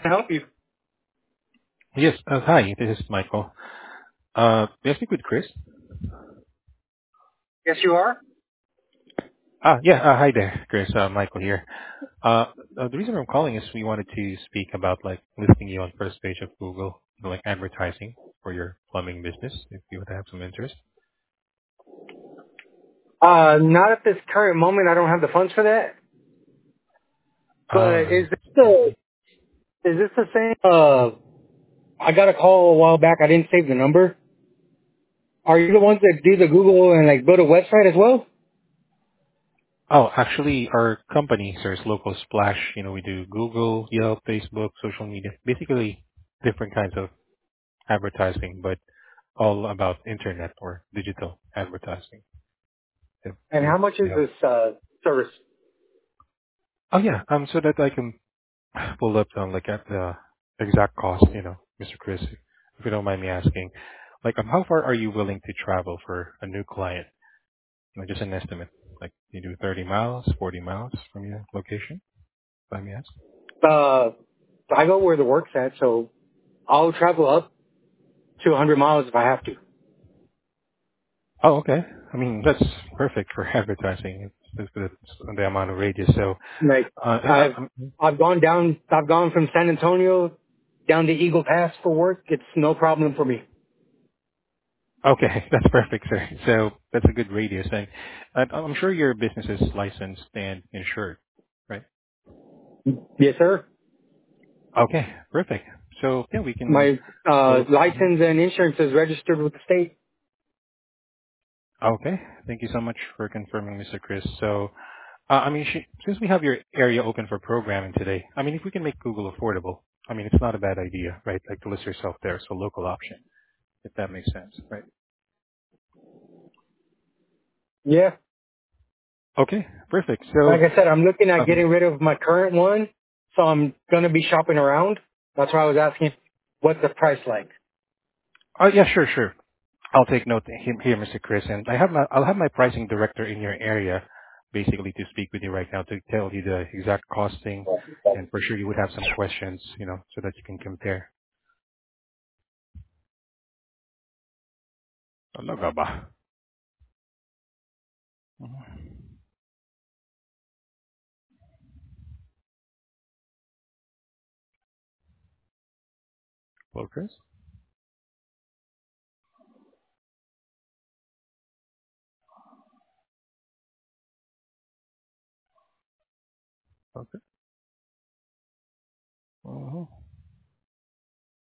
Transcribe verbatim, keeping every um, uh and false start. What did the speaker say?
I help you? Yes. Uh, hi, this is Michael. Uh, may I speak with Chris? Yes, you are. Ah, yeah. Uh, hi there, Chris. Uh, Michael here. Uh, uh, the reason I'm calling is we wanted to speak about like listing you on first page of Google, you know, like advertising for your plumbing business, if you would have some interest. Uh, not at this current moment. I don't have the funds for that. Oh, But I is this the see. is this the same? Uh, I got a call a while back. I didn't save the number. Are you the ones that do the Google and like build a website as well? Oh, actually, our company serves local splash. You know, we do Google, Yelp, Facebook, social media, basically different kinds of advertising, but all about internet or digital advertising. If And you, how much you is have this uh service? Oh yeah, um, so that I can pull up um, like at the exact cost, you know, mister Chris, if you don't mind me asking, like um, how far are you willing to travel for a new client? You know, just an estimate. Like you do thirty miles, forty miles from your location, if I may ask. Uh, I go where the work's at, so I'll travel up to one hundred miles if I have to. Oh, okay. I mean, that's perfect for advertising. It's, it's, it's the amount of radius. So, Like uh, I, I've I'm, I've gone down. I've gone from San Antonio down to Eagle Pass for work. It's no problem for me. okay, that's perfect, sir. So that's a good radius. And uh, I'm sure your business is licensed and insured, right? Yes, sir. Okay, perfect. So yeah, we can My uh, go. Mhm. license and insurance is registered with the state. Okay, thank you so much for confirming, mister Chris. So, uh, I mean, sh- since we have your area open for programming today, I mean, if we can make Google affordable, I mean, it's not a bad idea, right? Like to list yourself there, so local option, if that makes sense, right? Yeah. Okay, perfect. So, Like I said, I'm looking at um, getting rid of my current one, so I'm gonna be shopping around. That's why I was asking, what's the price like? oh yeah, sure, sure. I'll take note he- here, mister Chris, and I have my, I'll have my pricing director in your area, basically to speak with you right now to tell you the exact costing, and for sure you would have some questions, you know, so that you can compare. Talaga ba? Mhm. Hello, Chris? Okay. Uh-huh.